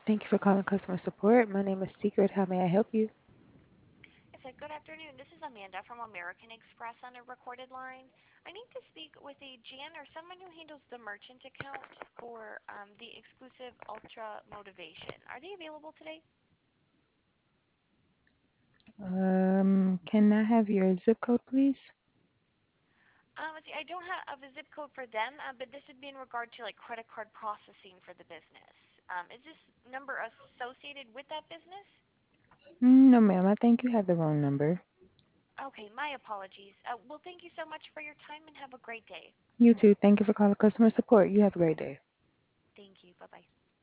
Thank you for calling customer support. My name is Secret. How may I help you? Yes, good afternoon. This is Amanda from American Express on a recorded line. I need to speak with a Jan or someone who handles the merchant account for the exclusive Ultra Motivation. Are they available today? Can I have your zip code, please? Let's see, I don't have a zip code for them, but this would be in regard to like credit card processing for the business. Is this number associated with that business? No, ma'am. I think you have the wrong number. Okay, my apologies. Well, thank you so much for your time and have a great day. You too. Thank you for calling customer support. You have a great day. Thank you. Bye bye.